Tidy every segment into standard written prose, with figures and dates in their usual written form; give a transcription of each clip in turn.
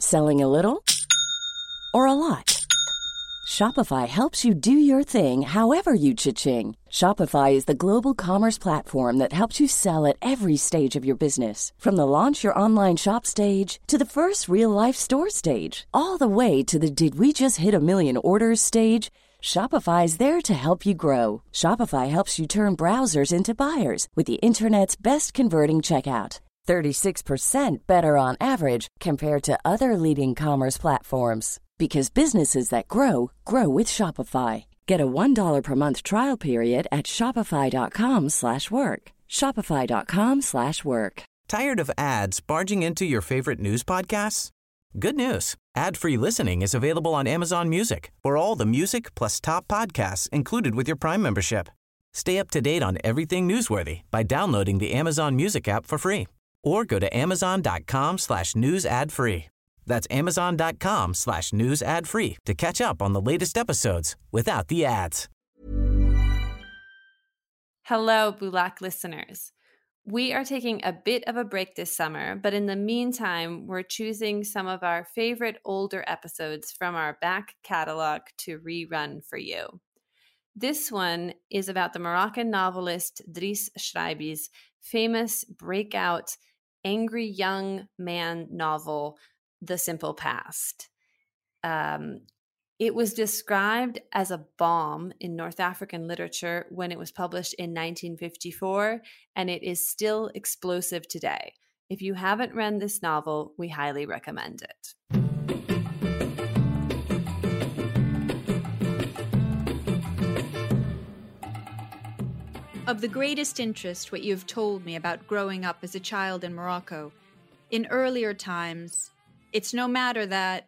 Selling a little or a lot? Shopify helps you do your thing however you cha-ching. Shopify is the global commerce platform that helps you sell at every stage of your business. From the launch your online shop stage to the first real-life store stage, all the way to the did we just hit a million orders stage. Shopify is there to help you grow. Shopify helps you turn browsers into buyers with the internet's best converting checkout. 36% better on average compared to other leading commerce platforms. Because businesses that grow, grow with Shopify. Get a $1 per month trial period at shopify.com/work. Shopify.com/work. Tired of ads barging into your favorite news podcasts? Good news. Ad-free listening is available on Amazon Music for all the music plus top podcasts included with your Prime membership. Stay up to date on everything newsworthy by downloading the Amazon Music app for free or go to amazon.com/news ad free. That's amazon.com/news ad free to catch up on the latest episodes without the ads. Hello, Bulak listeners. We are taking a bit of a break this summer, but in the meantime, we're choosing some of our favorite older episodes from our back catalog to rerun for you. This one is about the Moroccan novelist Driss Schreibi's famous breakout angry young man novel, The Simple Past. It was described as a bomb in North African literature when it was published in 1954, and it is still explosive today. If you haven't read this novel, we highly recommend it. Of the greatest interest what you have told me about growing up as a child in Morocco. In earlier times, it's no matter that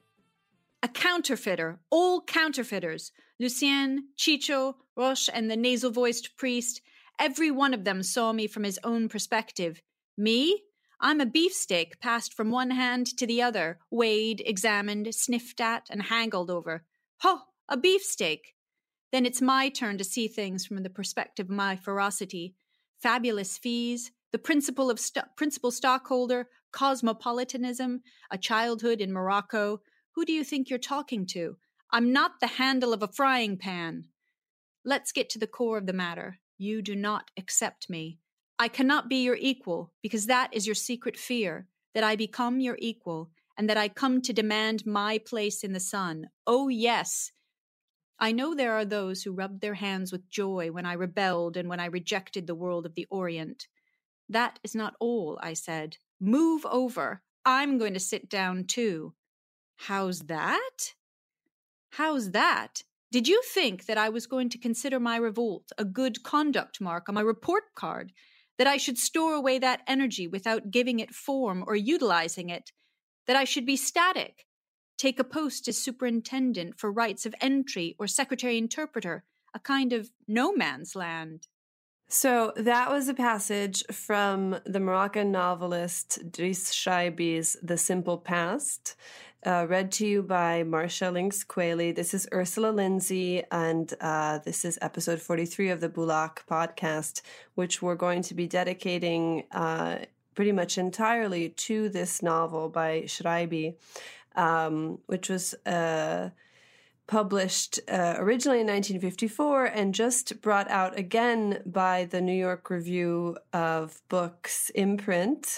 a counterfeiter, all counterfeiters, Lucien, Chicho, Roche, and the nasal-voiced priest, every one of them saw me from his own perspective. Me? I'm a beefsteak passed from one hand to the other, weighed, examined, sniffed at, and haggled over. Ho! A beefsteak! Then it's my turn to see things from the perspective of my ferocity. Fabulous fees, the principle stockholder, cosmopolitanism, a childhood in Morocco. Who do you think you're talking to? I'm not the handle of a frying pan. Let's get to the core of the matter. You do not accept me. I cannot be your equal, because that is your secret fear, that I become your equal, and that I come to demand my place in the sun. Oh, yes. I know there are those who rubbed their hands with joy when I rebelled and when I rejected the world of the Orient. That is not all, I said. Move over. I'm going to sit down too. How's that? How's that? Did you think that I was going to consider my revolt a good conduct mark on my report card? That I should store away that energy without giving it form or utilizing it? That I should be static? Take a post as superintendent for rights of entry or secretary-interpreter, a kind of no man's land? So that was a passage from the Moroccan novelist Driss Schreibi's The Simple Past, read to you by Marcia Lynx Quayle. This is Ursula Lindsay, and this is episode 43 of the Bulak podcast, which we're going to be dedicating pretty much entirely to this novel by Schreibi, which was published originally in 1954 and just brought out again by the New York Review of Books imprint.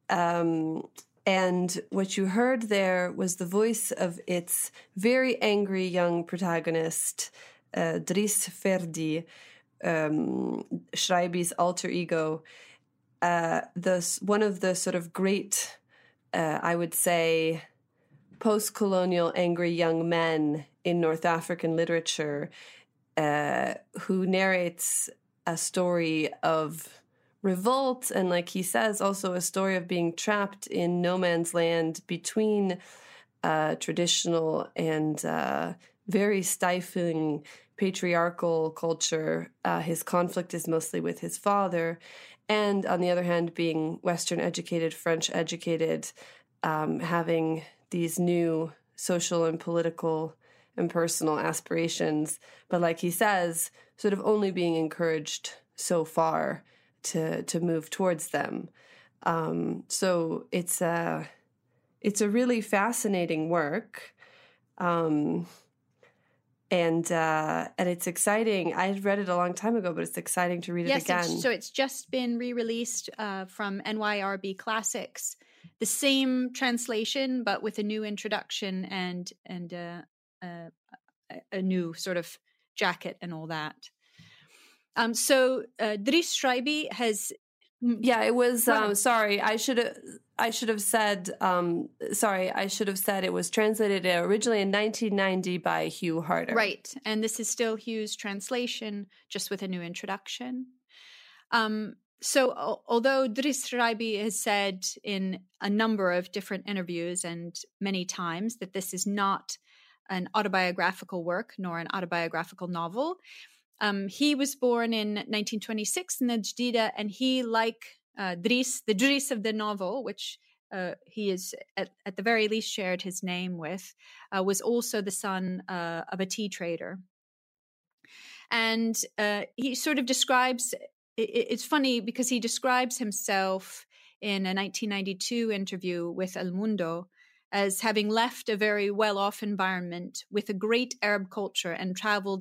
And what you heard there was the voice of its very angry young protagonist, Driss Ferdi, Schreibi's alter ego. One of the sort of great, I would say, post-colonial angry young men in North African literature, who narrates a story of revolt and, like he says, also a story of being trapped in no man's land between traditional and very stifling patriarchal culture. His conflict is mostly with his father, and on the other hand, being Western educated, French educated, having these new social and political and personal aspirations, but like he says, sort of only being encouraged so far to move towards them. So it's it's a really fascinating work. And it's exciting. I had read it a long time ago, but it's exciting to read it again. So it's just been re-released from NYRB Classics. The same translation, but with a new introduction and a new sort of jacket and all that. So Driss Schreiber has... Yeah, it was, sorry, I should have said it was translated originally in 1990 by Hugh Harder. Right, and this is still Hugh's translation, just with a new introduction. So although Driss Schreiber has said in a number of different interviews and many times that this is not an autobiographical work nor an autobiographical novel, he was born in 1926 in Jadida, and he, like Driss, the Driss of the novel, which he is at the very least shared his name with, was also the son of a tea trader. And he sort of describes, it's funny because he describes himself in a 1992 interview with El Mundo as having left a very well-off environment with a great Arab culture and traveled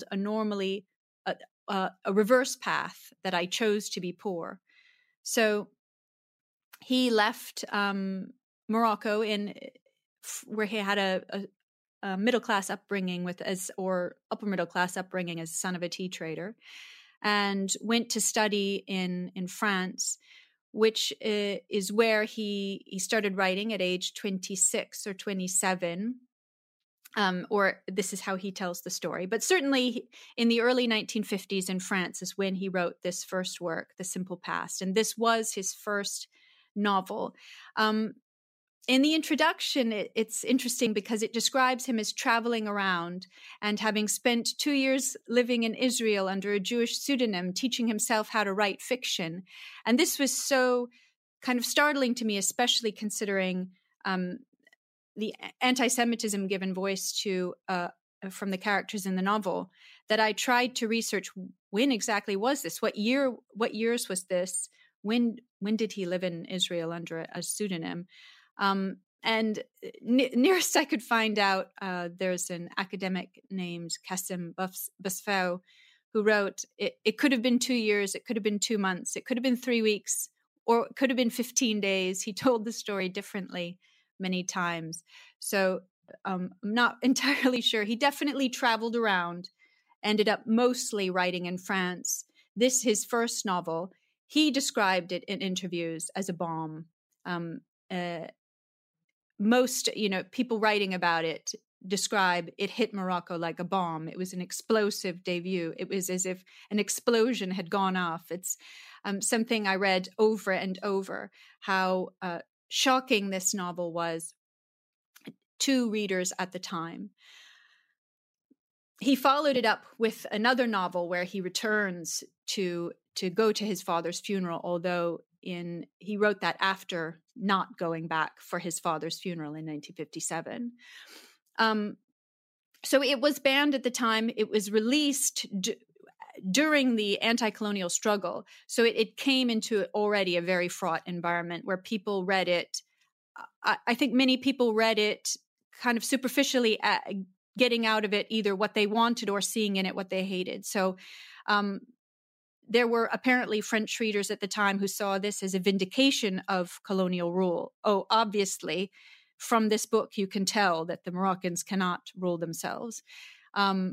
a reverse path that I chose to be poor. So he left Morocco where he had a middle-class upbringing or upper middle-class upbringing as son of a tea trader, and went to study in France, which is where he started writing at age 26 or 27. Or this is how he tells the story. But certainly in the early 1950s in France is when he wrote this first work, The Simple Past. And this was his first novel. In the introduction, it's interesting because it describes him as traveling around and having spent 2 years living in Israel under a Jewish pseudonym, teaching himself how to write fiction. And this was so kind of startling to me, especially considering the anti-Semitism given voice to from the characters in the novel, that I tried to research when exactly was this? What years was this? When did he live in Israel under a pseudonym? And nearest I could find out, there's an academic named Kassim Basfao who wrote, it could have been 2 years, it could have been 2 months, it could have been 3 weeks, or it could have been 15 days. He told the story differently many times. So I'm not entirely sure. He definitely traveled around, ended up mostly writing in France. This, his first novel, he described it in interviews as a bomb. Most, people writing about it describe it hit Morocco like a bomb. It was an explosive debut. It was as if an explosion had gone off. It's something I read over and over, how shocking this novel was to readers at the time. He followed it up with another novel where he returns to go to his father's funeral, although he wrote that after not going back for his father's funeral in 1957. So it was banned at the time. It was released during the anti-colonial struggle. So it came into already a very fraught environment where people read it. I think many people read it kind of superficially, getting out of it either what they wanted or seeing in it what they hated. So there were apparently French readers at the time who saw this as a vindication of colonial rule. Oh, obviously, from this book, you can tell that the Moroccans cannot rule themselves. And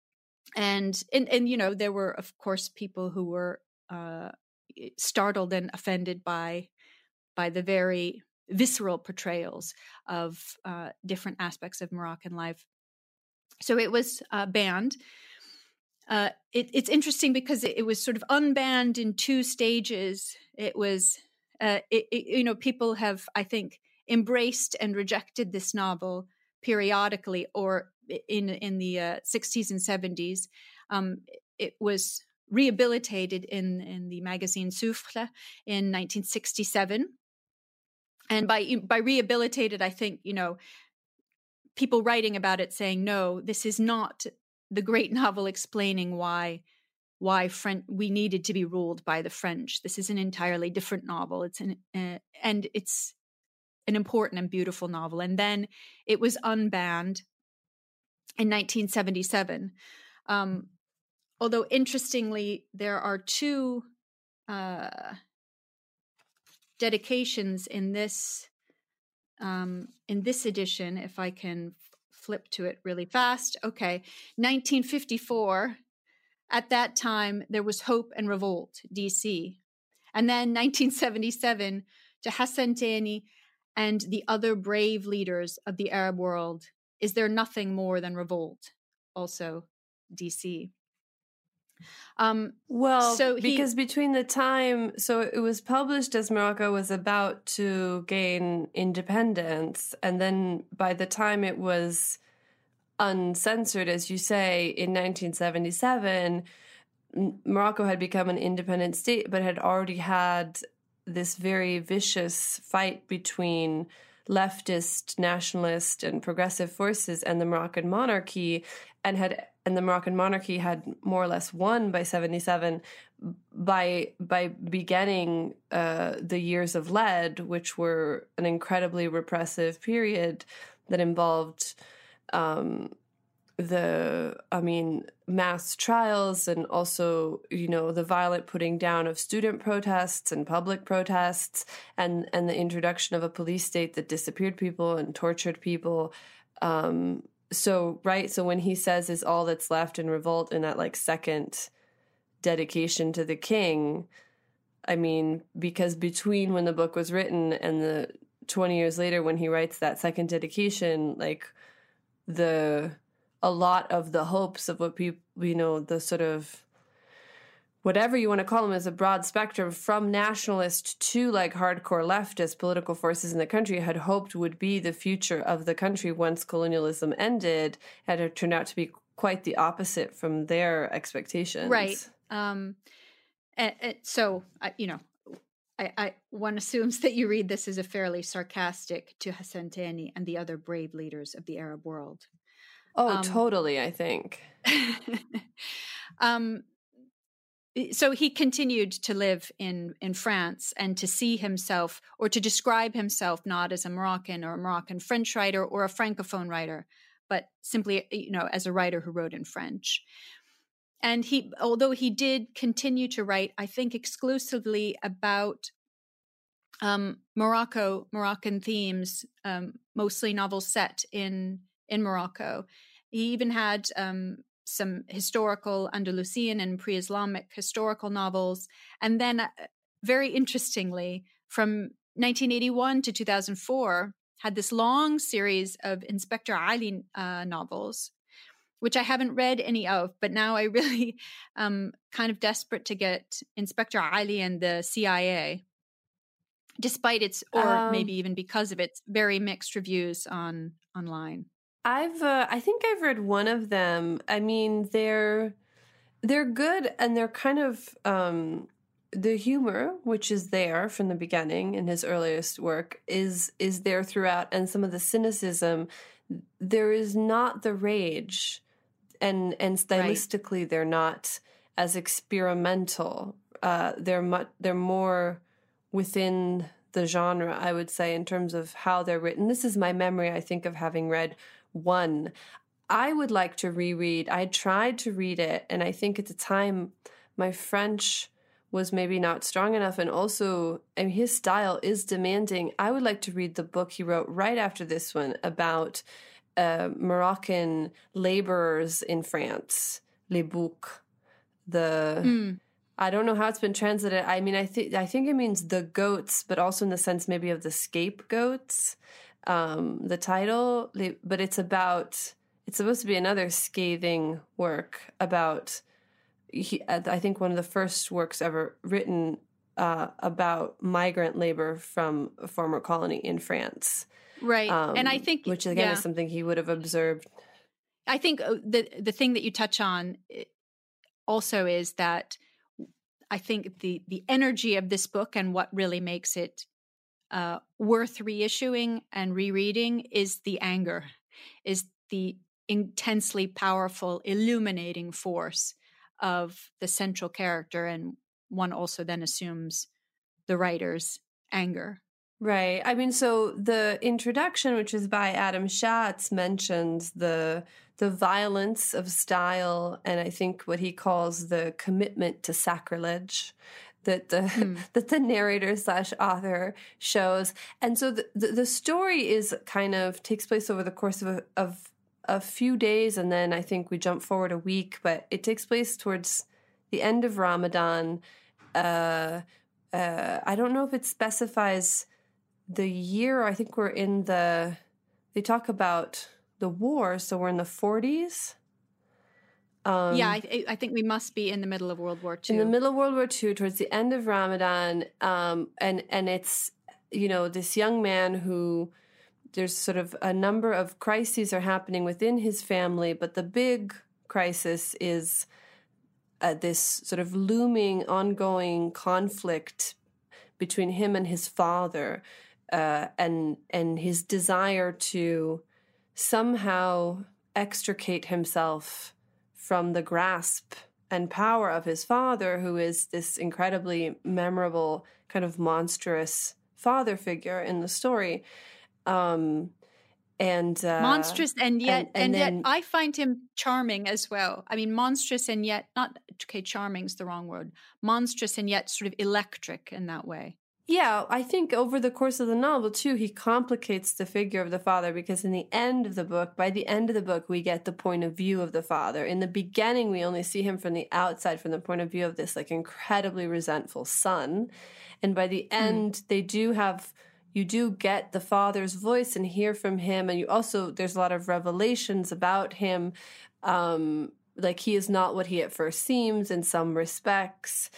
there were, of course, people who were startled and offended by the very visceral portrayals of different aspects of Moroccan life. So it was banned. It's interesting because it was sort of unbanned in two stages. It was, people have, I think, embraced and rejected this novel periodically, or in the 60s and 70s. It was rehabilitated in the magazine Souffle in 1967. And by rehabilitated, I think, people writing about it saying, no, this is not the great novel explaining why we needed to be ruled by the French. This is an entirely different novel. And it's an important and beautiful novel. And then it was unbanned in 1977. Although interestingly, there are two dedications in this edition. If I can flip to it really fast. Okay, 1954. At that time, there was Hope and Revolt, DC. And then 1977 to Hassan Tani and the other brave leaders of the Arab world. Is there nothing more than revolt? Also, DC. Because between the time, so it was published as Morocco was about to gain independence, and then by the time it was uncensored, as you say, in 1977, Morocco had become an independent state, but had already had this very vicious fight between leftist, nationalist, and progressive forces and the Moroccan monarchy, and the Moroccan monarchy had more or less won by 77 by beginning the years of lead, which were an incredibly repressive period that involved mass trials and also, the violent putting down of student protests and public protests and the introduction of a police state that disappeared people and tortured people. So when he says is all that's left in revolt in that second dedication to the king, I mean, because between when the book was written and the 20 years later when he writes that second dedication, a lot of the hopes of what people, the sort of whatever you want to call them as a broad spectrum from nationalist to hardcore leftist political forces in the country had hoped would be the future of the country once colonialism ended, had turned out to be quite the opposite from their expectations. Right. So, one assumes that you read this as a fairly sarcastic to Hassan Tani and the other brave leaders of the Arab world. Oh, totally, I think. So he continued to live in France and to see himself or to describe himself not as a Moroccan or a Moroccan French writer or a Francophone writer, but simply, as a writer who wrote in French. And although he did continue to write, I think exclusively about Moroccan themes, mostly novels set in Morocco. He even had some historical Andalusian and pre-Islamic historical novels. And then, very interestingly, from 1981 to 2004, had this long series of Inspector Ali novels, which I haven't read any of, but now I really kind of desperate to get Inspector Ali and the CIA, despite its, or maybe even because of its very mixed reviews online. I think I've read one of them. I mean, they're good, and they're kind of the humor, which is there from the beginning in his earliest work, is there throughout, and some of the cynicism. There is not the rage, and stylistically, right. They're not as experimental. They're more within the genre, I would say, in terms of how they're written. This is my memory, I think, of having read one. I would like to reread. I tried to read it, and I think at the time my French was maybe not strong enough, and also, his style is demanding. I would like to read the book he wrote right after this one about Moroccan laborers in France, Les Boucs. I don't know how it's been translated. I mean, I think it means the goats, but also in the sense maybe of the scapegoats. The title, but it's supposed to be another scathing work about, I think one of the first works ever written about migrant labor from a former colony in France. Right. And I think, which again is something he would have observed. I think the thing that you touch on also is that I think the energy of this book and what really makes it worth reissuing and rereading is the anger, is the intensely powerful, illuminating force of the central character. And one also then assumes the writer's anger Right. I mean, so the introduction, which is by Adam Schatz, mentions the violence of style, and I think what he calls the commitment to sacrilege that the narrator / author shows. And so the story is kind of takes place over the course of a few days, and then I think we jump forward a week, but it takes place towards the end of Ramadan. I don't know if it specifies the year. I think we're in they talk about the war, so we're in the 40s. I think we must be in the middle of World War II. In the middle of World War II, towards the end of Ramadan, and it's, this young man who, there's sort of a number of crises are happening within his family, but the big crisis is this sort of looming, ongoing conflict between him and his father, and his desire to somehow extricate himself from the grasp and power of his father, who is this incredibly memorable, kind of monstrous father figure in the story. Monstrous and yet I find him charming as well. I mean, monstrous and yet charming's the wrong word. Monstrous and yet sort of electric in that way. Yeah, I think over the course of the novel, too, he complicates the figure of the father, because by the end of the book, we get the point of view of the father. In the beginning, we only see him from the outside, from the point of view of this like incredibly resentful son. And by the end, you do get the father's voice and hear from him. And there's a lot of revelations about him. Like he is not what he at first seems in some respects.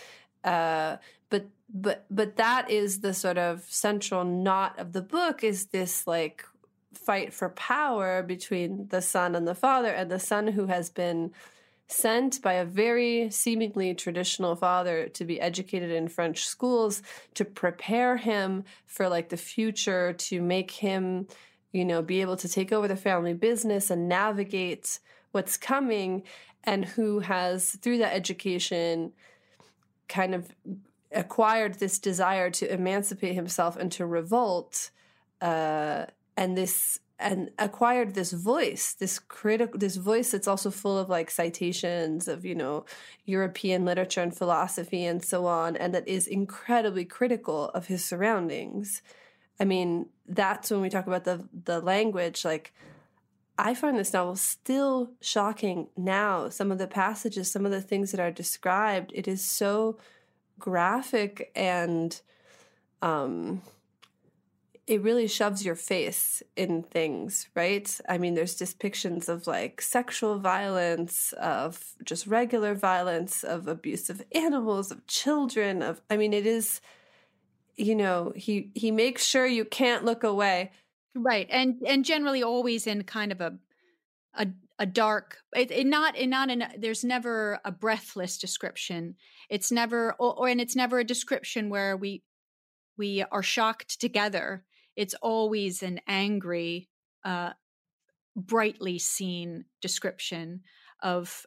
But that is the sort of central knot of the book, is this like fight for power between the son and the father, and the son who has been sent by a very seemingly traditional father to be educated in French schools to prepare him for like the future, to make him, be able to take over the family business and navigate what's coming, and who has, through that education, kind of acquired this desire to emancipate himself and to revolt, and acquired this voice, this voice that's also full of like citations of, European literature and philosophy and so on, and that is incredibly critical of his surroundings. I mean, that's when we talk about the language. Like, I find this novel still shocking now. Some of the passages, some of the things that are described, it is so graphic, and it really shoves your face in things, right? I mean, there's depictions of like sexual violence, of just regular violence, of abuse of animals, of children, it is, he makes sure you can't look away. Right. And generally always in kind of a dark, there's never a breathless description. It's never, and it's never a description where we are shocked together. It's always an angry, brightly seen description of,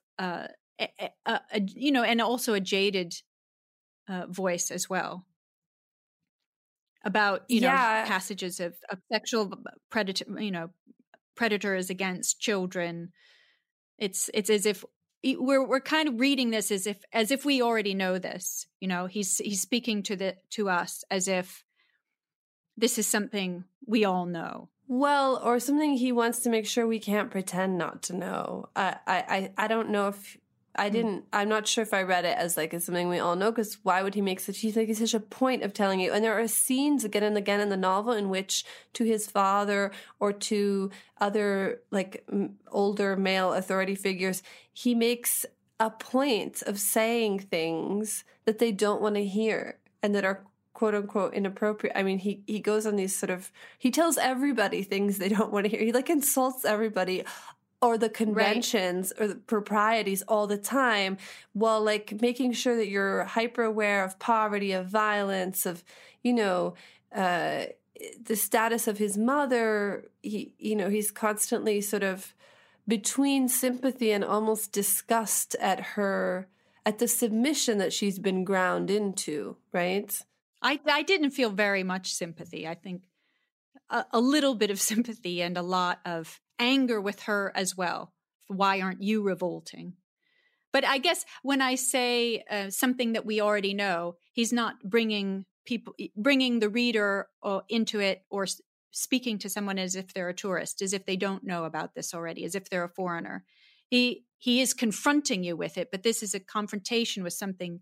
and also a jaded voice as well. About, passages of sexual predators against children. It's as if we're kind of reading this as if we already know this. He's speaking to us as if this is something we all know. Well, or something he wants to make sure we can't pretend not to know. I don't know if I'm not sure if I read it as like it's something we all know, because why would he make such a point of telling you? And there are scenes again and again in the novel in which, to his father or to other like older male authority figures, he makes a point of saying things that they don't want to hear and that are quote unquote inappropriate. I mean, he goes on these he tells everybody things they don't want to hear. He like insults everybody or the conventions or the proprieties all the time, while like making sure that you're hyper aware of poverty, of violence, of, the status of his mother. He's constantly sort of between sympathy and almost disgust at the submission that she's been ground into, right? I didn't feel very much sympathy. I think a little bit of sympathy and a lot of anger with her as well. Why aren't you revolting? But I guess when I say something that we already know, he's not bringing the reader into it or speaking to someone as if they're a tourist, as if they don't know about this already, as if they're a foreigner. He is confronting you with it, but this is a confrontation with something.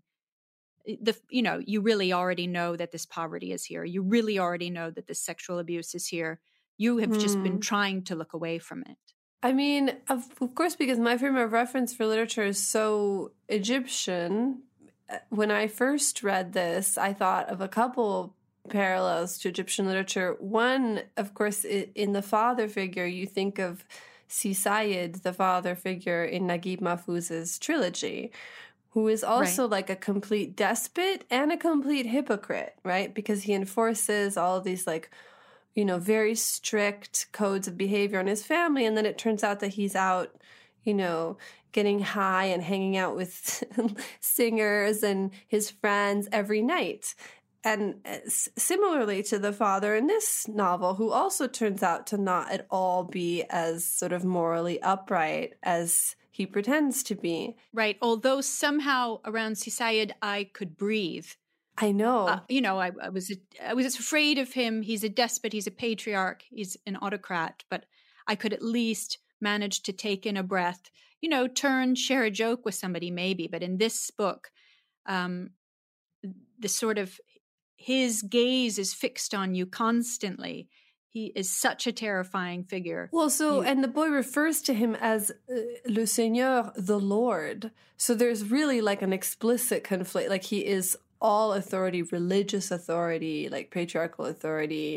You really already know that this poverty is here. You really already know that this sexual abuse is here. You have just been trying to look away from it. I mean, of course, because my frame of reference for literature is so Egyptian. When I first read this, I thought of a couple parallels to Egyptian literature. One, of course, in the father figure, you think of Sayyid, the father figure in Naguib Mahfouz's trilogy, who is also like a complete despot and a complete hypocrite, right? Because he enforces all of these very strict codes of behavior on his family. And then it turns out that he's out, getting high and hanging out with singers and his friends every night. And similarly to the father in this novel, who also turns out to not at all be as sort of morally upright as he pretends to be. Right. Although somehow around Sayyid, I could breathe. I know. I was afraid of him. He's a despot. He's a patriarch. He's an autocrat. But I could at least manage to take in a breath, share a joke with somebody maybe. But in this book, the sort of his gaze is fixed on you constantly. He is such a terrifying figure. Well, and the boy refers to him as Le Seigneur, the Lord. So there's really like an explicit conflict. Like he is all authority, religious authority, like patriarchal authority.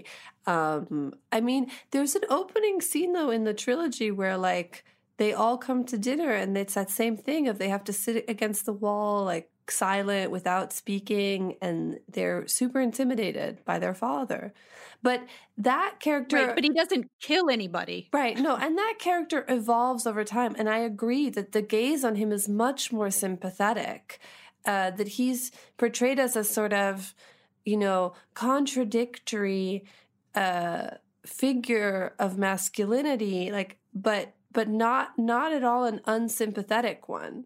I mean, there's an opening scene though in the trilogy where like they all come to dinner and it's that same thing of they have to sit against the wall, like silent without speaking, and they're super intimidated by their father. But that character... Right, but he doesn't kill anybody. Right, no, and that character evolves over time. And I agree that the gaze on him is much more sympathetic, that he's portrayed as a sort of, contradictory figure of masculinity, like, but not at all an unsympathetic one.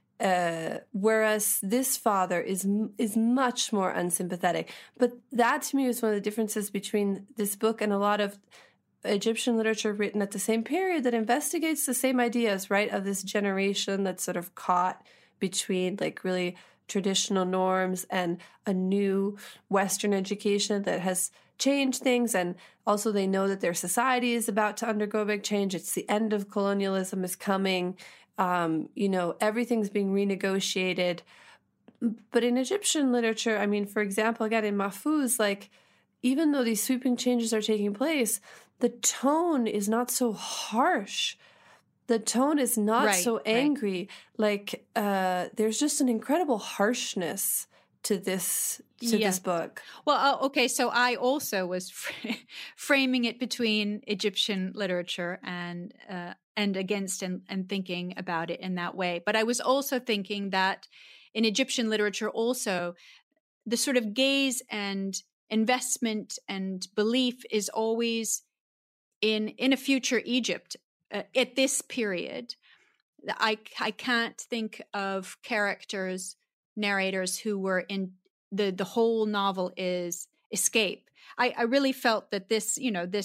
Whereas this father is much more unsympathetic. But that to me is one of the differences between this book and a lot of Egyptian literature written at the same period that investigates the same ideas, right, of this generation that's sort of caught between like really traditional norms and a new Western education that has changed things. And also they know that their society is about to undergo a big change. It's the end of colonialism is coming. Everything's being renegotiated. But in Egyptian literature, I mean, for example, again, in Mahfouz, like, even though these sweeping changes are taking place, the tone is not so harsh. The tone is not so angry. Like, there's just an incredible harshness to this book. Well, okay, so I also was framing it between Egyptian literature and against and thinking about it in that way. But I was also thinking that in Egyptian literature also, the sort of gaze and investment and belief is always in a future Egypt at this period. I can't think of narrators who were in the whole novel is escape. I really felt that this,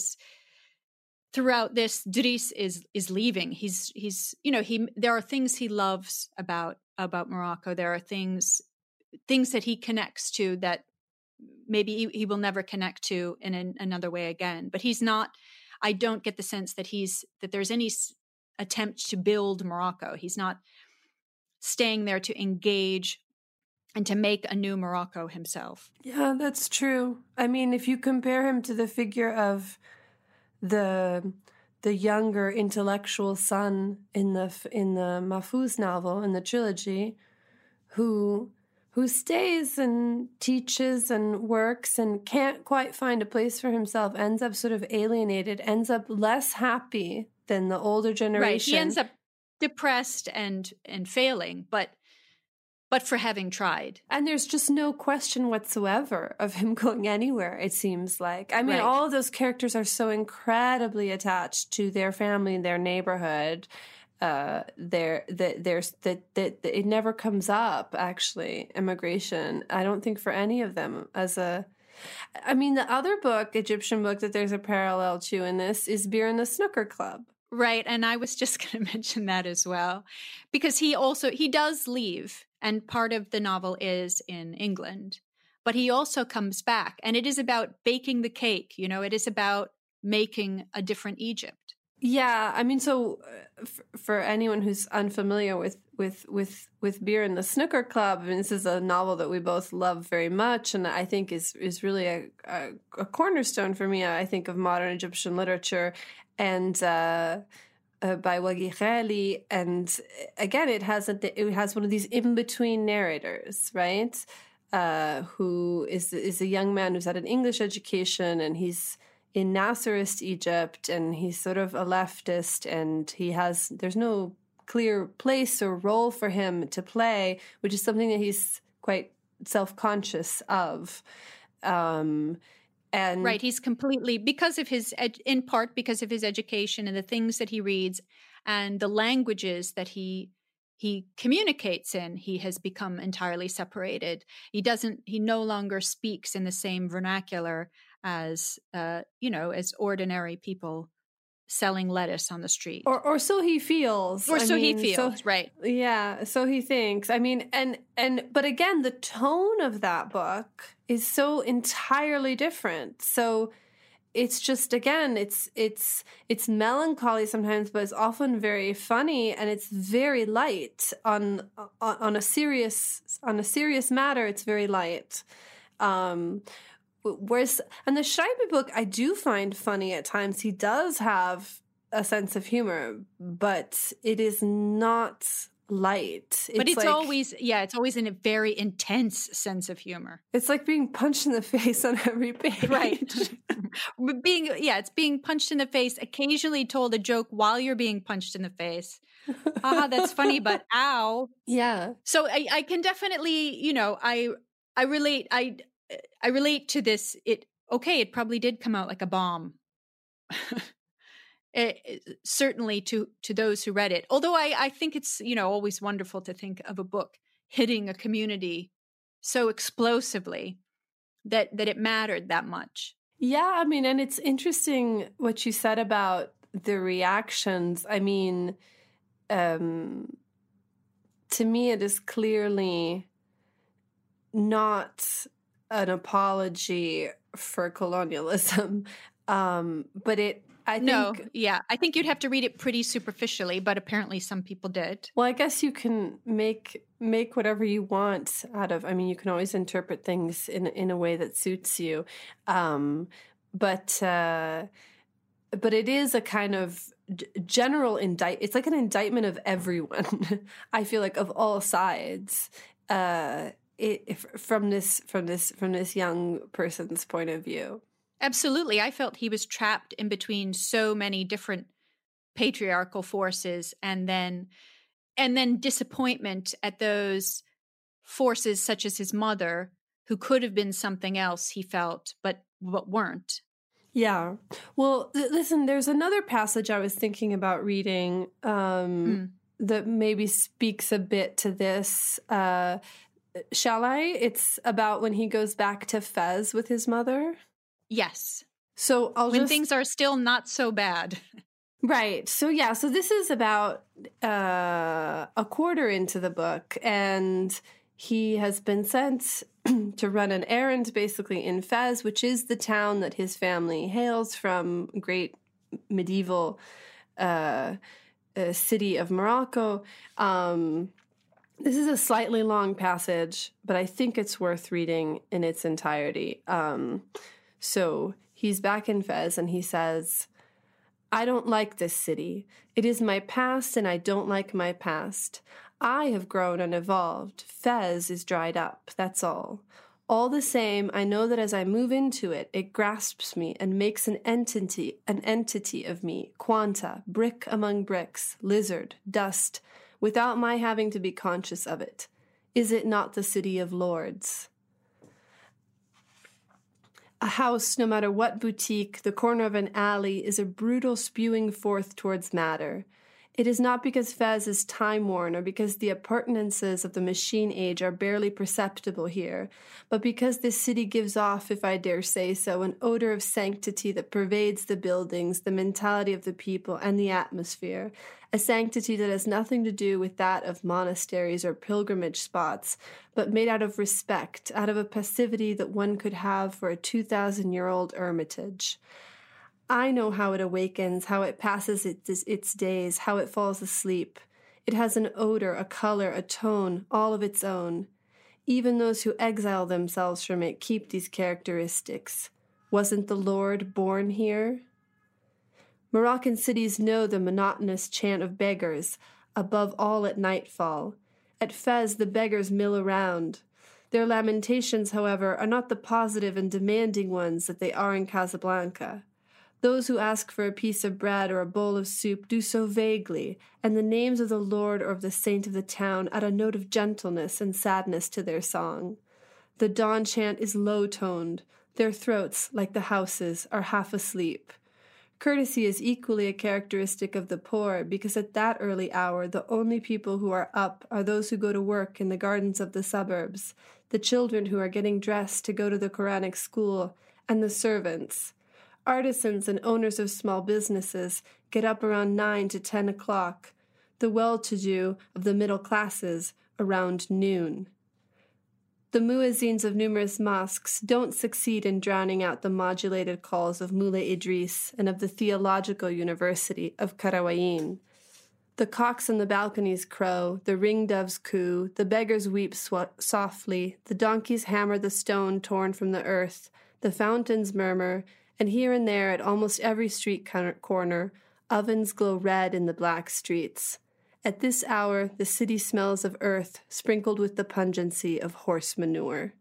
throughout this, Driss is leaving. He's there are things he loves about Morocco. There are things that he connects to that maybe he will never connect to in another way again. But he's not. I don't get the sense that there's any attempt to build Morocco. He's not staying there to engage and to make a new Morocco himself. Yeah, that's true. I mean, if you compare him to the figure of the younger intellectual son in the Mahfouz novel, in the trilogy, who stays and teaches and works and can't quite find a place for himself, ends up sort of alienated, ends up less happy than the older generation. Right, he ends up depressed and failing, but but for having tried. And there's just no question whatsoever of him going anywhere, it seems like. I mean, Right. all of those characters are so incredibly attached to their family and their neighborhood. It never comes up, actually, immigration. I don't think for any of them I mean, the other book, Egyptian book, that there's a parallel to in this is Beer in the Snooker Club. Right. And I was just going to mention that as well, because he does leave, and part of the novel is in England, but he also comes back, and it is about baking the cake. You know, it is about making a different Egypt. Yeah, I mean, so for anyone who's unfamiliar with Beer in the Snooker Club, I mean, this is a novel that we both love very much, and I think is really a cornerstone for me. I think of modern Egyptian literature, and by Wagi Khali, and again, it has one of these in between narrators, right? Who is a young man who's had an English education, and he's in Nasserist Egypt, and he's sort of a leftist, and there's no clear place or role for him to play, which is something that he's quite self-conscious of. And right, he's completely, because of his, in part because of his education and the things that he reads and the languages that he communicates in, he has become entirely separated. He no longer speaks in the same vernacular as as ordinary people selling lettuce on the street, or so he feels, he feels, right? Yeah, so he thinks. I mean, but again, the tone of that book is so entirely different. So it's just, again, it's melancholy sometimes, but it's often very funny, and it's very light on a serious matter. It's very light. Whereas, and the Schreiber book, I do find funny at times. He does have a sense of humor, but it is not light. But it's always in a very intense sense of humor. It's like being punched in the face on every page. Right. It's being punched in the face, occasionally told a joke while you're being punched in the face. That's funny, but ow. Yeah. So I can definitely, I relate to this. It probably did come out like a bomb. Certainly to those who read it. Although I think it's, always wonderful to think of a book hitting a community so explosively that it mattered that much. Yeah, I mean, and it's interesting what you said about the reactions. I mean, to me, it is clearly not an apology for colonialism, but I think you'd have to read it pretty superficially, but apparently some people did. Well, I guess you can make whatever you want out of. I mean, you can always interpret things in a way that suits you, but it is a kind of general It's like an indictment of everyone. I feel like, of all sides. From this young person's point of view. Absolutely. I felt he was trapped in between so many different patriarchal forces, and then disappointment at those forces, such as his mother, who could have been something else, he felt, but weren't. Yeah. Well, listen, there's another passage I was thinking about reading that maybe speaks a bit to this. Shall I? It's about when he goes back to Fez with his mother. Yes. So when things are still not so bad. Right. So yeah. So this is about a quarter into the book, and he has been sent to run an errand, basically, in Fez, which is the town that his family hails from, great medieval city of Morocco. This is a slightly long passage, but I think it's worth reading in its entirety. So he's back in Fez, and he says, "I don't like this city. It is my past, and I don't like my past. I have grown and evolved. Fez is dried up, that's all. All the same, I know that as I move into it, it grasps me and makes an entity of me, quanta, brick among bricks, lizard, dust, without my having to be conscious of it. Is it not the city of lords? A house, no matter what boutique, the corner of an alley, is a brutal spewing forth towards matter. It is not because Fez is time-worn or because the appurtenances of the machine age are barely perceptible here, but because this city gives off, if I dare say so, an odor of sanctity that pervades the buildings, the mentality of the people, and the atmosphere, a sanctity that has nothing to do with that of monasteries or pilgrimage spots, but made out of respect, out of a passivity that one could have for a 2,000-year-old hermitage. I know how it awakens, how it passes its days, how it falls asleep. It has an odor, a color, a tone, all of its own. Even those who exile themselves from it keep these characteristics. Wasn't the Lord born here? Moroccan cities know the monotonous chant of beggars, above all at nightfall. At Fez, the beggars mill around. Their lamentations, however, are not the positive and demanding ones that they are in Casablanca. Those who ask for a piece of bread or a bowl of soup do so vaguely, and the names of the Lord or of the saint of the town add a note of gentleness and sadness to their song. The dawn chant is low-toned. Their throats, like the houses, are half asleep. Courtesy is equally a characteristic of the poor, because at that early hour the only people who are up are those who go to work in the gardens of the suburbs, the children who are getting dressed to go to the Quranic school, and the servants. Artisans and owners of small businesses get up around 9 to 10 o'clock. The well-to-do of the middle classes around noon. The muezzins of numerous mosques don't succeed in drowning out the modulated calls of Moulay Idris and of the Theological University of Karawayin. The cocks on the balconies crow, the ring-doves coo, the beggars weep softly, the donkeys hammer the stone torn from the earth, the fountains murmur, and here and there at almost every street corner, ovens glow red in the black streets. At this hour, the city smells of earth sprinkled with the pungency of horse manure.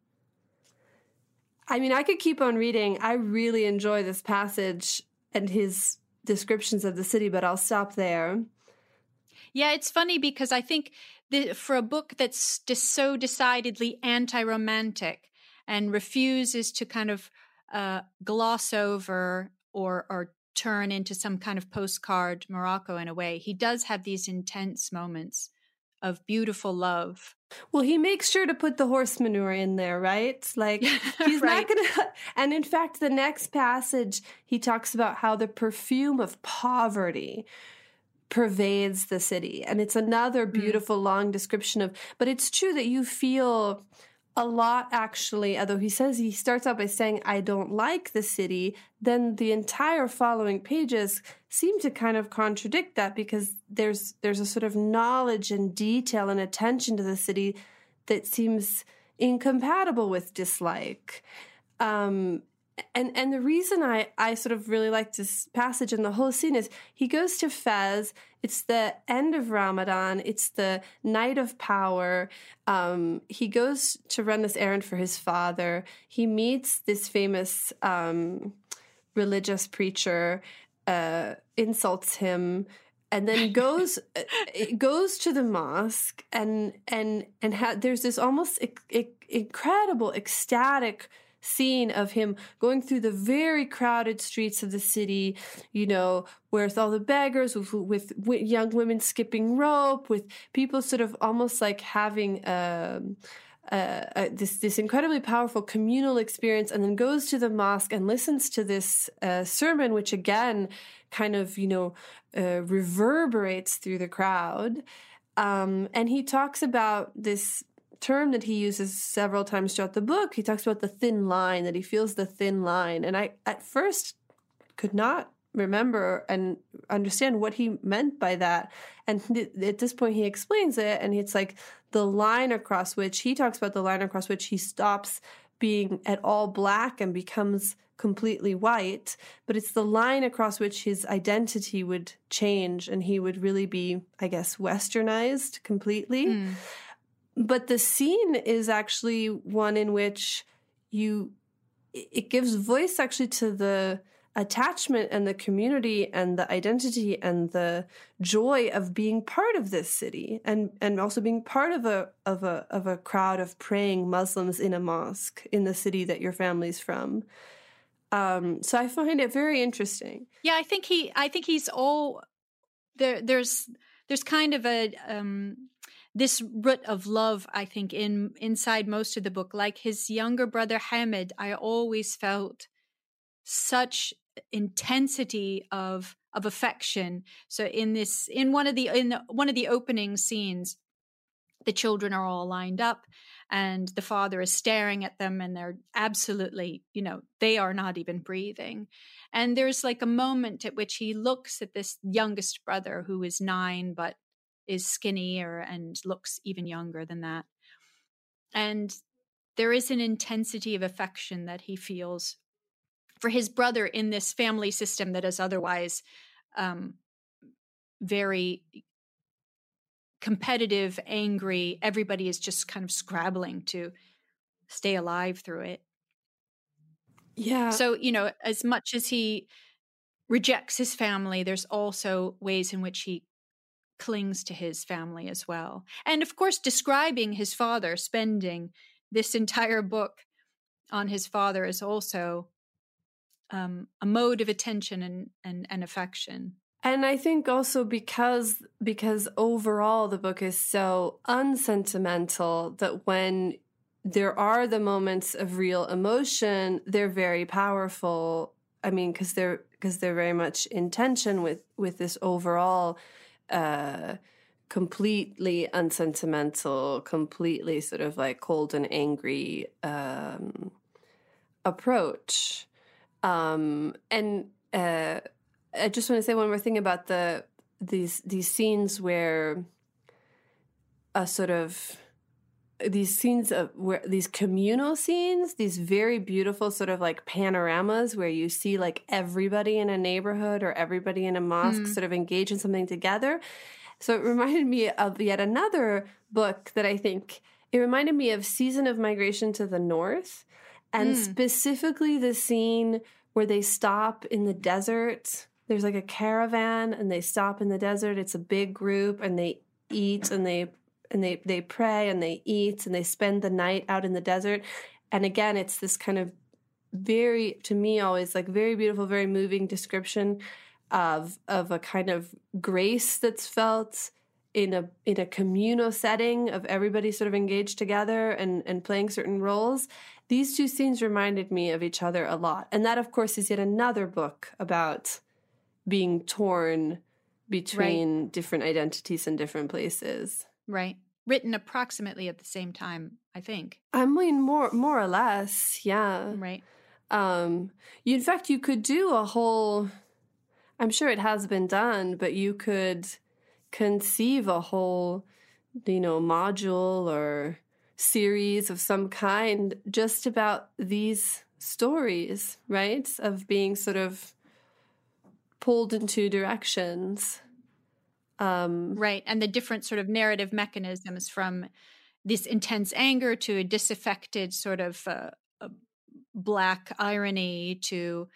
I mean, I could keep on reading. I really enjoy this passage and his descriptions of the city, but I'll stop there. Yeah, it's funny because I think for a book that's just so decidedly anti-romantic and refuses to kind of gloss over or turn into some kind of postcard Morocco in a way, he does have these intense moments of beautiful love. Well, he makes sure to put the horse manure in there, right? Like, he's right. not going to... And in fact, the next passage, he talks about how the perfume of poverty pervades the city. And it's another beautiful long description of... But it's true that you feel... a lot, actually, although he starts out by saying, I don't like the city, then the entire following pages seem to kind of contradict that, because there's a sort of knowledge and detail and attention to the city that seems incompatible with dislike. And the reason I sort of really like this passage and the whole scene is he goes to Fez. It's the end of Ramadan. It's the night of power. He goes to run this errand for his father. He meets this famous religious preacher, insults him, and then goes to the mosque and there's this almost incredible, ecstatic scene of him going through the very crowded streets of the city, you know, with all the beggars, with young women skipping rope, with people sort of almost like having this incredibly powerful communal experience, and then goes to the mosque and listens to this sermon, which again kind of, you know, reverberates through the crowd. And he talks about this term that he uses several times throughout the book. He talks about the thin line, that he feels the thin line. And I at first could not remember and understand what he meant by that. And at this point he explains it, and it's like the line across which he talks about, the line across which he stops being at all black and becomes completely white, but it's the line across which his identity would change and he would really be, I guess, westernized completely. But the scene is actually one in which it gives voice actually to the attachment and the community and the identity and the joy of being part of this city, and also being part of a crowd of praying Muslims in a mosque in the city that your family's from. So I find it very interesting. Yeah, I think he's all there. There's kind of a this root of love, I think, inside most of the book. Like his younger brother Hamid, I always felt such intensity of affection. So in one of the opening scenes, the children are all lined up and the father is staring at them, and they're absolutely, they are not even breathing. And there's like a moment at which he looks at this youngest brother who is 9 but is skinnier and looks even younger than that. And there is an intensity of affection that he feels for his brother in this family system that is otherwise very competitive, angry. Everybody is just kind of scrabbling to stay alive through it. Yeah. So, as much as he rejects his family, there's also ways in which he clings to his family as well. And of course, describing his father, spending this entire book on his father is also a mode of attention and affection. And I think also because overall the book is so unsentimental that when there are the moments of real emotion, they're very powerful. I mean, because they're very much in tension with this overall completely unsentimental, completely sort of like cold and angry approach. I just want to say one more thing about these scenes where these communal scenes, these very beautiful sort of like panoramas where you see like everybody in a neighborhood or everybody in a mosque sort of engage in something together. So it reminded me of yet another book that it reminded me of Season of Migration to the North, and specifically the scene where they stop in the desert. There's like a caravan and they stop in the desert. It's a big group and they eat and they pray and they eat and they spend the night out in the desert. And again, it's this kind of very, to me always like very beautiful, very moving description of a kind of grace that's felt in a communal setting of everybody sort of engaged together and playing certain roles. These two scenes reminded me of each other a lot. And that, of course, is yet another book about being torn between different identities in different places. Right. Written approximately at the same time, I think. I mean, more or less, yeah. Right. In fact, you could do a whole, I'm sure it has been done, but you could conceive a whole, module or series of some kind just about these stories, right? Of being sort of pulled in two directions. Right. And the different sort of narrative mechanisms from this intense anger to a disaffected sort of black irony to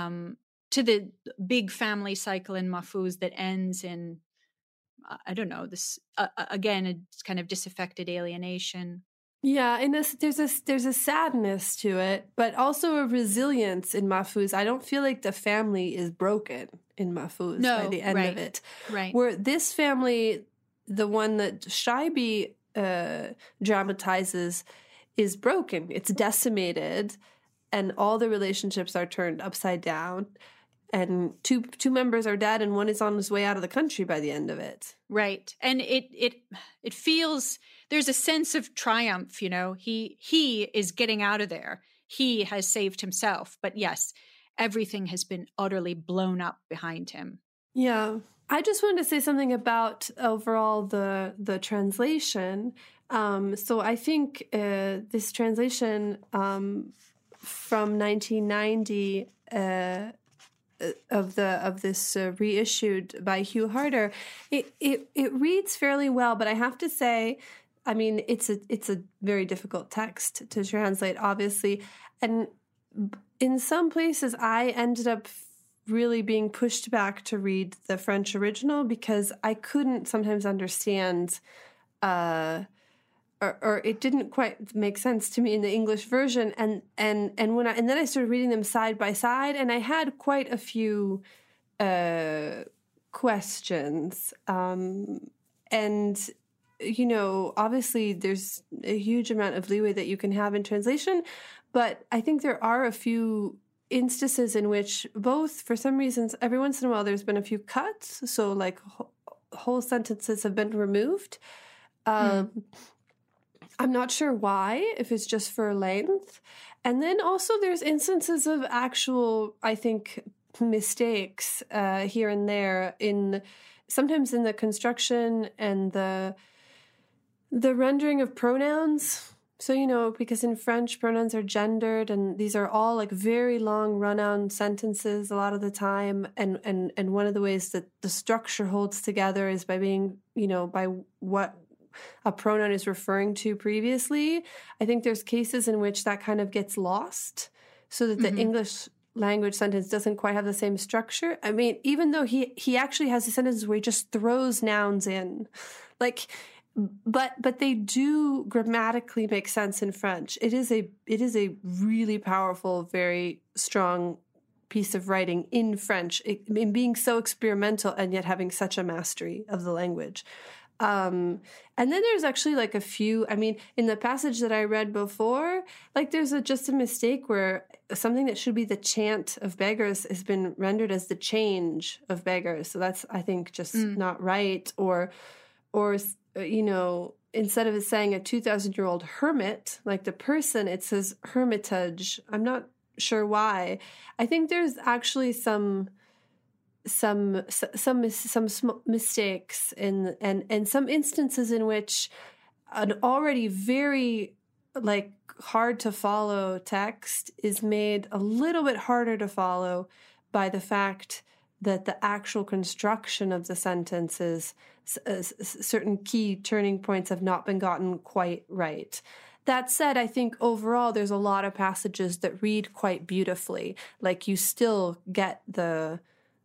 the big family cycle in Mahfouz that ends in, I don't know, this, again, it's kind of disaffected alienation. Yeah, and there's a sadness to it, but also a resilience in Mahfouz. I don't feel like the family is broken in Mahfouz by the end of it. Right. Where this family, the one that Shaibi dramatizes, is broken. It's decimated, and all the relationships are turned upside down. And two members are dead, and one is on his way out of the country by the end of it. Right, and it feels there's a sense of triumph. He is getting out of there. He has saved himself. But yes, everything has been utterly blown up behind him. Yeah, I just wanted to say something about overall the translation. So I think this translation from 1990. Of this reissued by Hugh Harder, it reads fairly well, but I have to say, I mean, it's a very difficult text to translate, obviously, and in some places I ended up really being pushed back to read the French original because I couldn't sometimes understand, or it didn't quite make sense to me in the English version. And then I started reading them side by side, and I had quite a few questions. And obviously there's a huge amount of leeway that you can have in translation, but I think there are a few instances in which both, for some reasons, every once in a while there's been a few cuts, so like whole sentences have been removed. I'm not sure why, if it's just for length. And then also there's instances of actual, I think, mistakes here and there sometimes in the construction and the rendering of pronouns. So, because in French pronouns are gendered, and these are all like very long run-on sentences a lot of the time. And one of the ways that the structure holds together is by being, by what a pronoun is referring to previously. I think there's cases in which that kind of gets lost so that the English language sentence doesn't quite have the same structure. I mean, even though he actually has a sentence where he just throws nouns in, like, but they do grammatically make sense in French. It is a really powerful, very strong piece of writing in French, in being so experimental and yet having such a mastery of the language. And then there's actually like a few, in the passage that I read before, like there's just a mistake where something that should be the chant of beggars has been rendered as the change of beggars. So that's, I think, just not right. Or, instead of it saying a 2,000-year-old hermit, like the person, it says hermitage. I'm not sure why. I think there's actually some mistakes and some instances in which an already very like hard to follow text is made a little bit harder to follow by the fact that the actual construction of the sentences, certain key turning points have not been gotten quite right. That said, I think overall there's a lot of passages that read quite beautifully. Like you still get the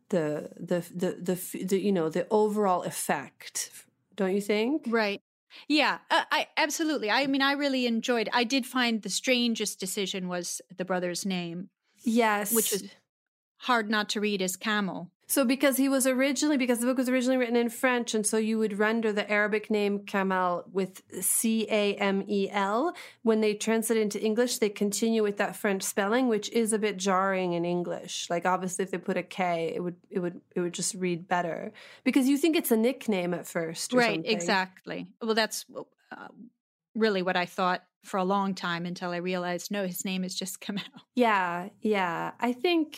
overall effect, don't you think? Right. Yeah, I absolutely. I really enjoyed. I did find the strangest decision was the brother's name. Yes, which was hard not to read as camel. So because the book was originally written in French, and so you would render the Arabic name Kamel with Camel. When they translate into English, they continue with that French spelling, which is a bit jarring in English. Like obviously, if they put a K, it would just read better because you think it's a nickname at first, or right? Something. Exactly. Well, that's really what I thought for a long time until I realized no, his name is just Kamel. Yeah. I think.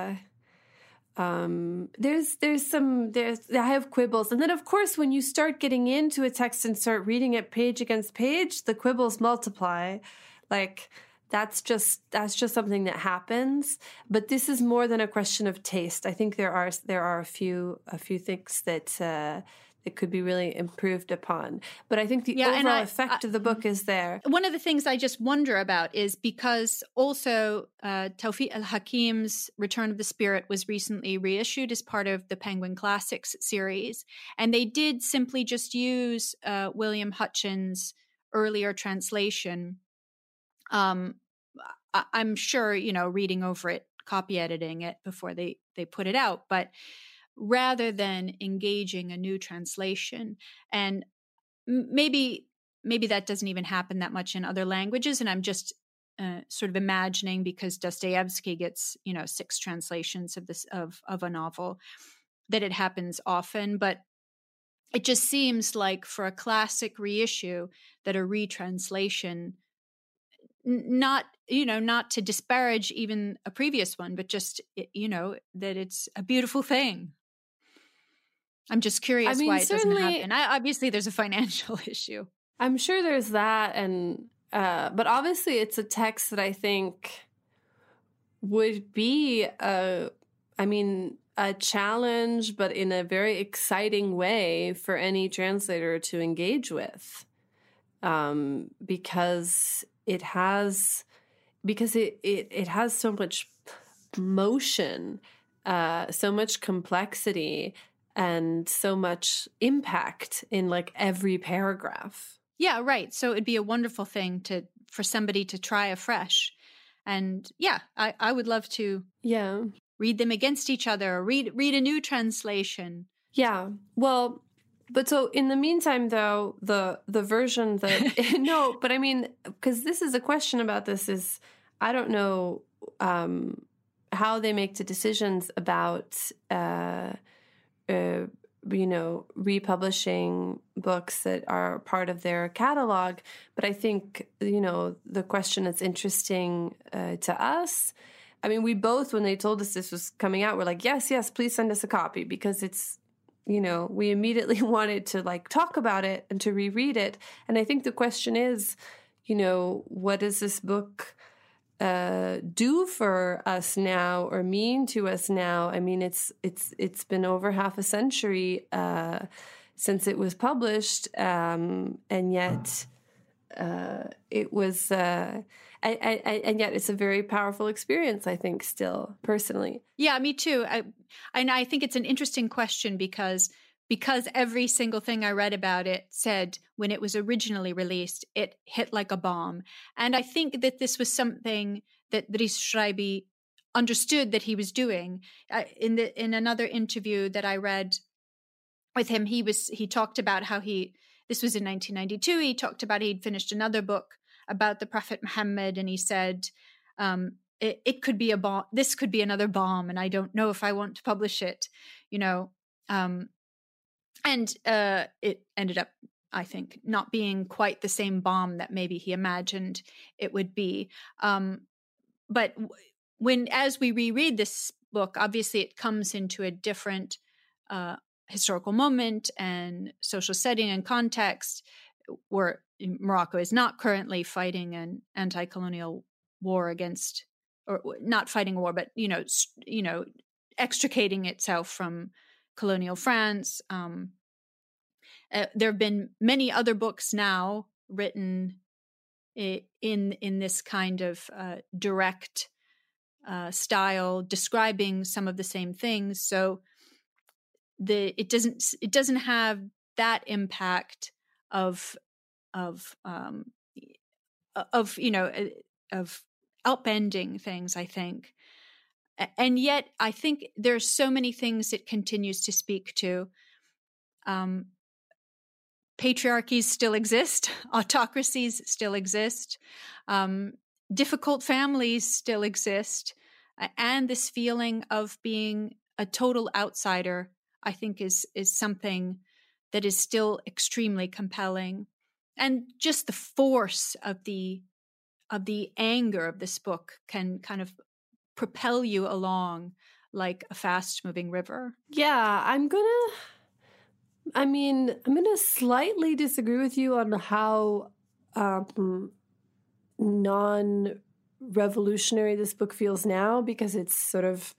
I have quibbles. And then of course, when you start getting into a text and start reading it page against page, the quibbles multiply. Like that's just something that happens. But this is more than a question of taste. I think there are a few things that it could be really improved upon. But I think the overall effect of the book is there. One of the things I just wonder about is because also Tawfiq al-Hakim's Return of the Spirit was recently reissued as part of the Penguin Classics series. And they did simply just use William Hutchins' earlier translation. I'm sure, reading over it, copy editing it before they put it out. But rather than engaging a new translation. And maybe that doesn't even happen that much in other languages. And I'm just sort of imagining because Dostoevsky gets, 6 translations of a novel, that it happens often. But it just seems like for a classic reissue that a retranslation, not to disparage even a previous one, but just, that it's a beautiful thing. I'm just curious why it doesn't happen. Obviously, there's a financial issue. I'm sure there's that, and but obviously, it's a text that I think would be a challenge, but in a very exciting way for any translator to engage with, because it has so much motion. so much complexity and so much impact in like every paragraph. Yeah, right. So it'd be a wonderful thing for somebody to try afresh. And yeah, I would love to read them against each other, or read a new translation. Yeah. Well, but so in the meantime, though, the version that no, but I mean, because this is a question about this is I don't know how they make the decisions about republishing books that are part of their catalog. But I think, the question that's interesting to us, I mean, we both, when they told us this was coming out, we're like, yes, please send us a copy, because it's, we immediately wanted to like talk about it and to reread it. And I think the question is, what does this book do for us now, or mean to us now? I mean, it's been over half a century since it was published, and yet it was, and yet it's a very powerful experience, I think, still, personally. Yeah, me too. I think it's an interesting question because every single thing I read about it said when it was originally released, it hit like a bomb. And I think that this was something that Dries Schreiber understood that he was doing. In another interview that I read with him, he talked about how this was in 1992, he talked about he'd finished another book about the Prophet Muhammad, and he said, it could be a bomb. This could be another bomb, and I don't know if I want to publish it, and it ended up, I think, not being quite the same bomb that maybe he imagined it would be. But as we reread this book, obviously it comes into a different historical moment and social setting and context, where Morocco is not currently fighting an anti-colonial war against, or not fighting a war, but extricating itself from colonial France. There have been many other books now written in this kind of direct style, describing some of the same things. So it doesn't have that impact of upending things, I think. And yet I think there's so many things it continues to speak to. Patriarchies still exist, autocracies still exist, difficult families still exist, and this feeling of being a total outsider, I think, is something that is still extremely compelling. And just the force of the anger of this book can kind of propel you along like a fast-moving river. Yeah, I'm gonna slightly disagree with you on how non-revolutionary this book feels now, because it's sort of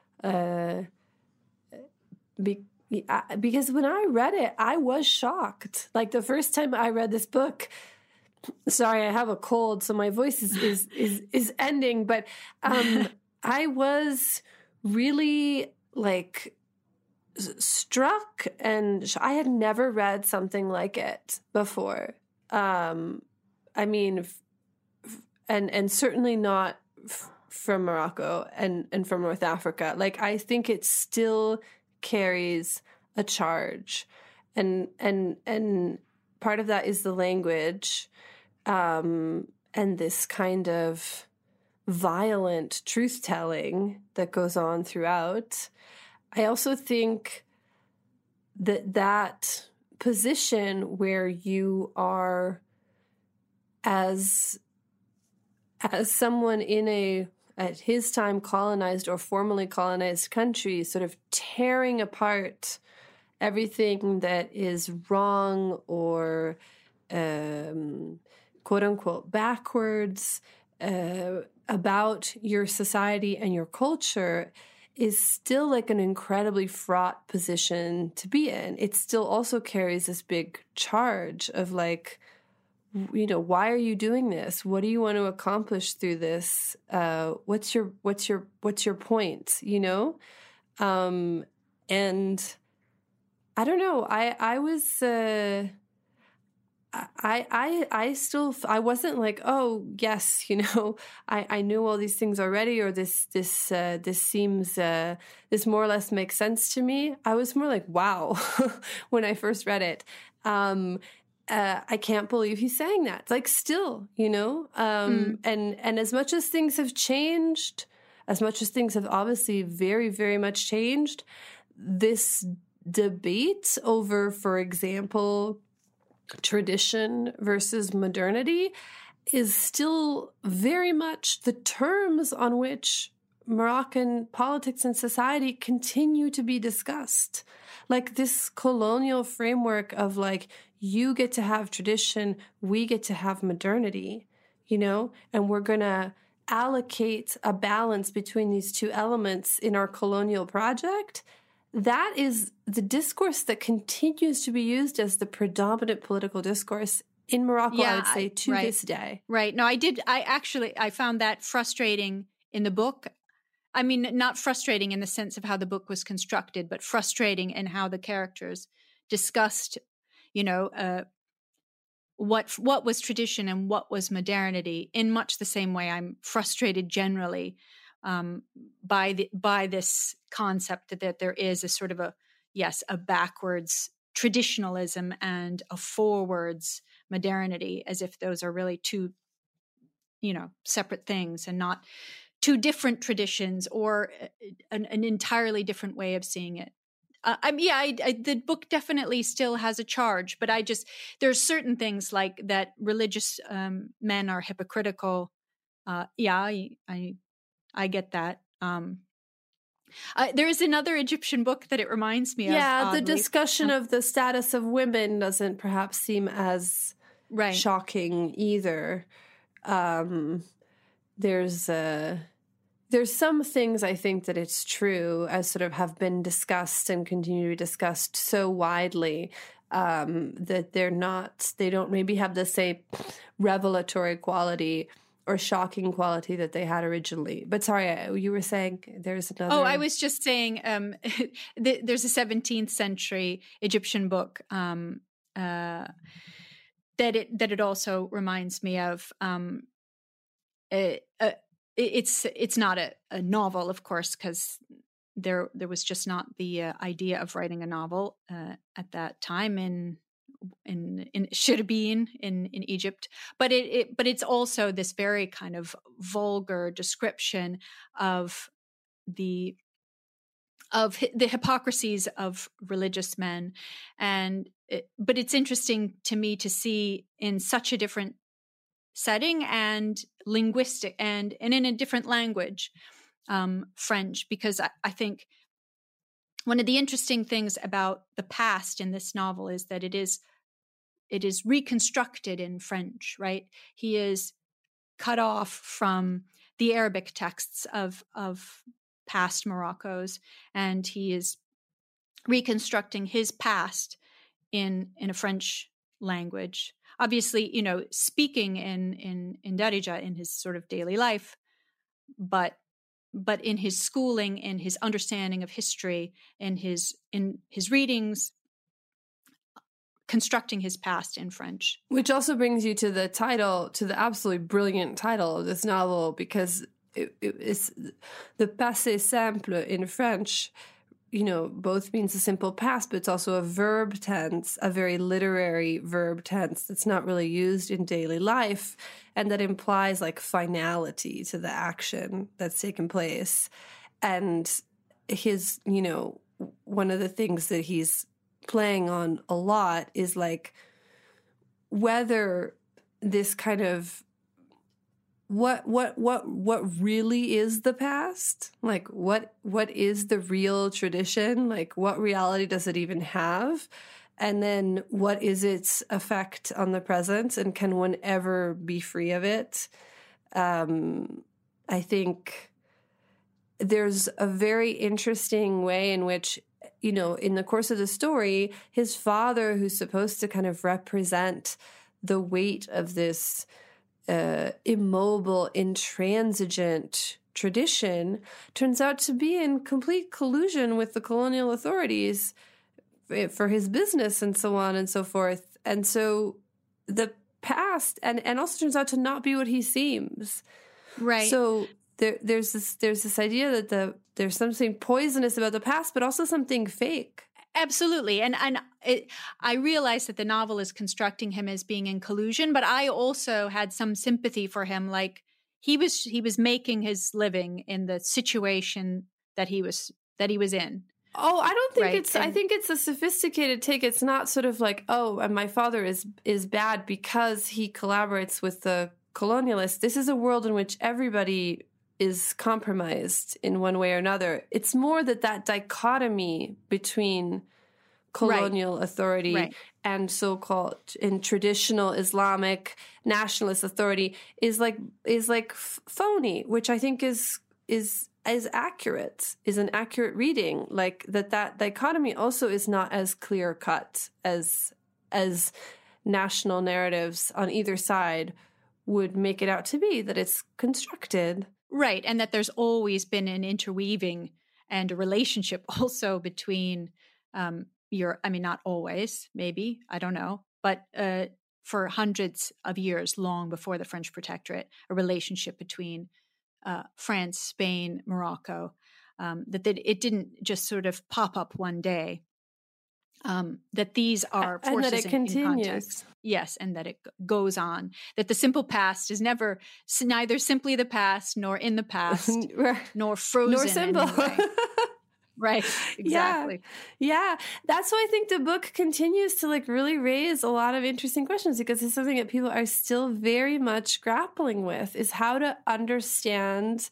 because when I read it, I was shocked. Like the first time I read this book, sorry, I have a cold, so my voice is ending, but I was really like struck, and I had never read something like it before. And certainly not from Morocco and from North Africa. Like, I think it still carries a charge, and part of that is the language, and this kind of violent truth-telling that goes on throughout. I also think that position where you are as someone in a, at his time, colonized or formerly colonized country, sort of tearing apart everything that is wrong or quote unquote backwards about your society and your culture, is still like an incredibly fraught position to be in. It still also carries this big charge of like, why are you doing this? What do you want to accomplish through this? What's your point? And I don't know, I was, I still, I wasn't like, oh yes, I knew all these things already, or this seems, this more or less makes sense to me. I was more like, wow, when I first read it. I can't believe he's saying that. It's like, still, and as much as things have changed, as much as things have obviously very, very much changed, this debate over, for example, tradition versus modernity is still very much the terms on which Moroccan politics and society continue to be discussed. Like this colonial framework of like, you get to have tradition, we get to have modernity, and we're going to allocate a balance between these two elements in our colonial project. That is the discourse that continues to be used as the predominant political discourse in Morocco, I would say, to this day. Right. No, I found that frustrating in the book. I mean, not frustrating in the sense of how the book was constructed, but frustrating in how the characters discussed, what was tradition and what was modernity, in much the same way I'm frustrated generally by this concept that there is a sort of a backwards traditionalism and a forwards modernity, as if those are really two, separate things and not two different traditions or an entirely different way of seeing it. The book definitely still has a charge, but there's certain things like that religious men are hypocritical. I get that. There is another Egyptian book that it reminds me of. Yeah, the discussion of the status of women doesn't perhaps seem as shocking either. There's some things I think that it's true as sort of have been discussed and continue to be discussed so widely that they don't maybe have the same revelatory quality or shocking quality that they had originally. But sorry, you were saying there's another... Oh, I was just saying there's a 17th century Egyptian book that it also reminds me of. It's not a novel, of course, because there was just not the idea of writing a novel at that time in Shirbin in Egypt, but it's also this very kind of vulgar description of the hypocrisies of religious men, but it's interesting to me to see in such a different setting and linguistic and in a different language, French, because I think one of the interesting things about the past in this novel is that it is reconstructed in French, right? He is cut off from the Arabic texts of past Morocco's, and he is reconstructing his past in a French language. Obviously, speaking in Darija in his sort of daily life, but in his schooling, in his understanding of history, in his readings, constructing his past in French. Which also brings you to the title, to the absolutely brilliant title of this novel, because it's the passé simple in French, both means a simple past, but it's also a verb tense, a very literary verb tense that's not really used in daily life, and that implies like finality to the action that's taken place. And his, one of the things that he's playing on a lot is like whether this kind of what really is the past? Like what is the real tradition? Like what reality does it even have? And then what is its effect on the present? And can one ever be free of it? I think there's a very interesting way in which, in the course of the story, his father, who's supposed to kind of represent the weight of this immobile, intransigent tradition turns out to be in complete collusion with the colonial authorities for his business and so on and so forth. And so the past and also turns out to not be what he seems. Right. So there's this idea that there's something poisonous about the past, but also something fake. Absolutely. And I realize that the novel is constructing him as being in collusion, but I also had some sympathy for him. Like he was making his living in the situation that he was in. Oh, I don't think right? I think it's a sophisticated take. It's not sort of like, oh, and my father is bad because he collaborates with the colonialists. This is a world in which everybody is compromised in one way or another. It's more that dichotomy between colonial authority and so-called in traditional Islamic nationalist authority is like phony, which I think is accurate, is an accurate reading. Like that dichotomy also is not as clear cut as national narratives on either side would make it out to be, that it's constructed. Right. And that there's always been an interweaving and a relationship also between not always, maybe, I don't know, but for hundreds of years, long before the French protectorate, a relationship between France, Spain, Morocco, that it didn't just sort of pop up one day. That these are forces and that it continues. In context. Yes, and that it goes on. That the simple past is neither simply the past, nor in the past, nor frozen, nor simple. Right, exactly. Yeah, that's why I think the book continues to like really raise a lot of interesting questions, because it's something that people are still very much grappling with, is how to understand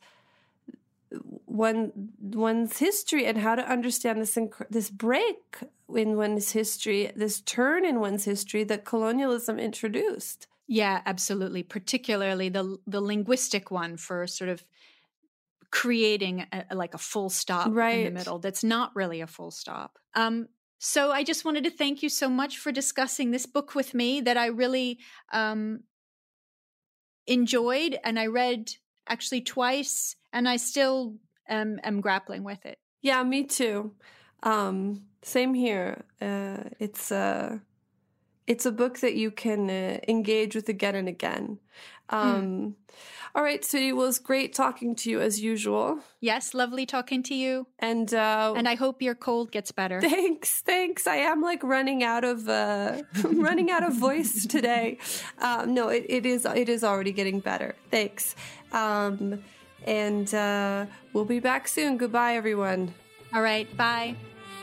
one's history and how to understand this break in one's history, this turn in one's history that colonialism introduced. Yeah, absolutely. Particularly the linguistic one for sort of creating a full stop in the middle. That's not really a full stop. So I just wanted to thank you so much for discussing this book with me that I really enjoyed, and I read actually twice, and I still am grappling with it. Yeah, me too. Same here. It's a book that you can engage with again and again. All right, sweetie. Well, it's great talking to you as usual. Yes, lovely talking to you. And I hope your cold gets better. Thanks. I am like running out of voice today. No, it is already getting better. Thanks. And we'll be back soon. Goodbye, everyone. All right. Bye.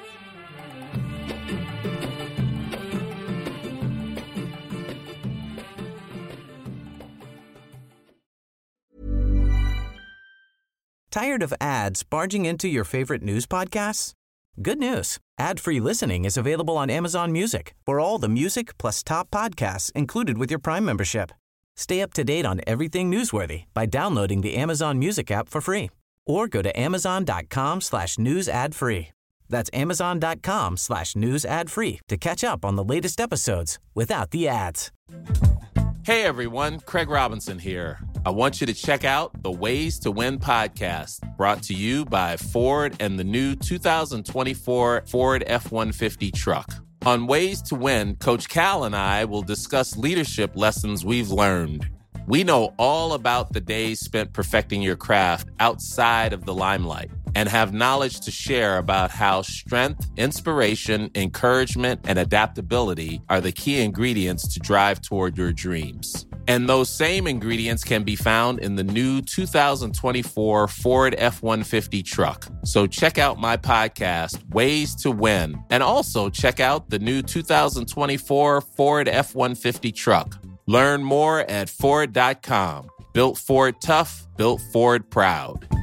Tired of ads barging into your favorite news podcasts? Good news. Ad-free listening is available on Amazon Music for all the music plus top podcasts included with your Prime membership. Stay up to date on everything newsworthy by downloading the Amazon Music app for free, or go to amazon.com/news ad free. That's amazon.com/news ad free to catch up on the latest episodes without the ads. Hey everyone, Craig Robinson here. I want you to check out the Ways to Win podcast, brought to you by Ford and the new 2024 Ford F-150 truck. On Ways to Win, Coach Cal and I will discuss leadership lessons we've learned. We know all about the days spent perfecting your craft outside of the limelight, and have knowledge to share about how strength, inspiration, encouragement, and adaptability are the key ingredients to drive toward your dreams. And those same ingredients can be found in the new 2024 Ford F-150 truck. So check out my podcast, Ways to Win, and also check out the new 2024 Ford F-150 truck. Learn more at Ford.com. Built Ford tough, built Ford proud.